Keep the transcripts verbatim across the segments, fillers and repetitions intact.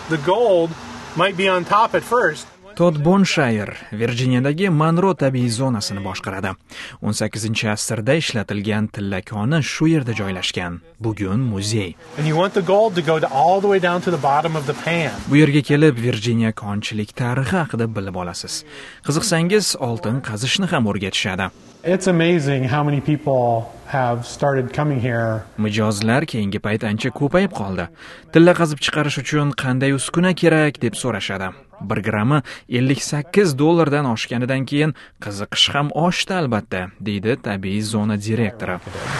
the gold might be on top at first. Todd Bonshire Virginiyadagi Monroe tabiiy zonasini boshqaradi. o'n sakkizinchi asrda ishlatilgan tilla koni shu yerda joylashgan. Bugun muzey. And you want the gold to go to all the way down to the bottom of the pan. Bu yerga kelib Virjiniya konchilik tarixi haqida bilib olasiz. Qiziqsangiz oltin qazishni ham o'rgatishadi. It's amazing how many people have started coming here. Mijozlar keyingi payt ancha ko'payib qoldi. Tilla qazib chiqarish uchun qanday uskuna kerak deb so'rashadi. bir grammi ellik sakkiz dollardan oshganidan keyin qiziqish ham oshdi albatta, deydi tabiiy zona direktori.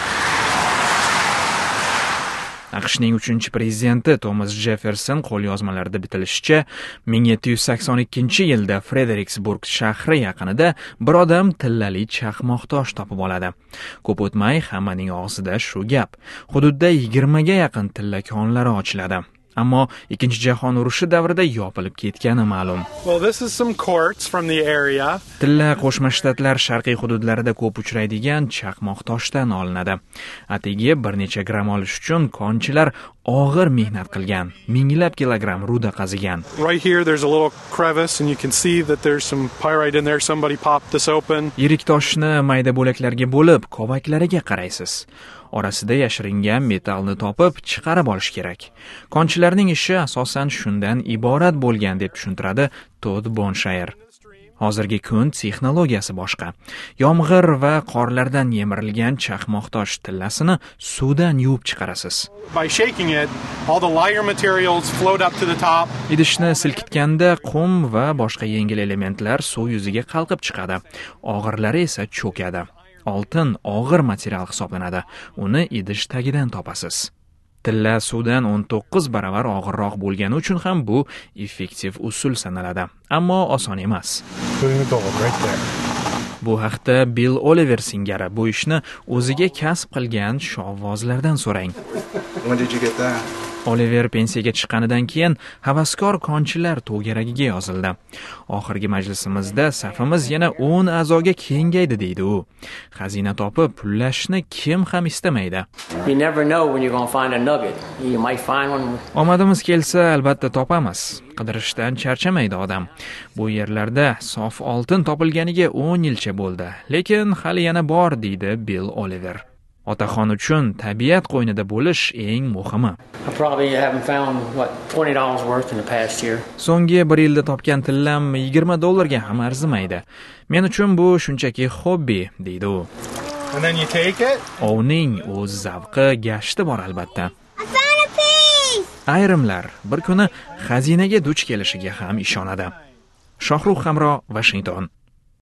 AQShning uchinchi prezidenti Thomas Jefferson qo'lyozmalarida bitilishicha, ming yetti yuz sakson ikkinchi yilda Frederiksburg shahri yaqinida bir odam tillali chaqmoq tosh topib oladi. Ko'p o'tmay hammaning og'zida shu gap. Hududda yigirmaga yaqin tilla konlari ochiladi. Ammo Ikkinchi jahon urushi davrida yopilib ketgani ma'lum. Well, this is some quartz from the area. Tilla Qo'shma Shtatlar sharqiy hududlarida ko'p uchraydigan chaqmoq toshdan olinadi. Atigi bir necha gram olish uchun konchilar og'ir mehnat qilgan, minglab kilogramm ruda qazigan. Right here there's a little crevice and you can see that there's some pyrite in there. Somebody popped this open. Yirik toshni mayda bo'laklarga bo'lib, kovaklariga qaraysiz. Orasida yashiringan metallni topib chiqarib olish kerak. Konchilarning ishi asosan shundan iborat bo'lgan deb tushuntiradi Todd Bonshire. Hozirgi kun texnologiyasi boshqa. Yomg'ir va qorlardan yemirilgan chaqmoq tosh tillasini suvdan yuvib chiqarasiz. By shaking it, all the lighter materials float up to the top. Idishni silkitganda qum va boshqa yengil elementlar suv yuziga qalqib chiqadi. Og'irlari esa cho'kadi. Oltin og'ir material hisoblanadi. Uni idish tagidan topasiz. Tilla suvdan o'n to'qqiz baravar og'irroq bo'lgani uchun ham bu effektiv usul sanaladi. Ammo oson emas. Bu haqda Bill Oliver singari bu ishni o'ziga kasb qilgan shovvozlardan so'rang. When did you get that? Oliver pensiyaga chiqqanidan keyin havaskor konchilar to'garagiga yozildi. Oxirgi majlisimizda safimiz yana o'n a'zoga kengaydi deydi u. Xazina topib pullashni kim ham istamaydi. You never know when you're going to find a nugget. You might find one. Omadimiz kelsa albatta topamiz. Qidirishdan charchamaydi odam. Bu yerlarda sof oltin topilganiga o'n yilcha bo'ldi, lekin hali yana bor deydi Bill Oliver. Otaxon uchun tabiat qo'ynida bo'lish eng muhimi. I probably haven't found what twenty dollars worth in the past year. So'nggi bir yilda topgan tillam yigirma dollarga ham arzimaydi. Men uchun bu shunchaki hobbi, deydi u. And then you take it. Ovning o'z zavqi, gashti bor albatta. Ayrimlar bir kuni xazinaga duch kelishiga ham ishonadi. Shohrux Hamro, Washington.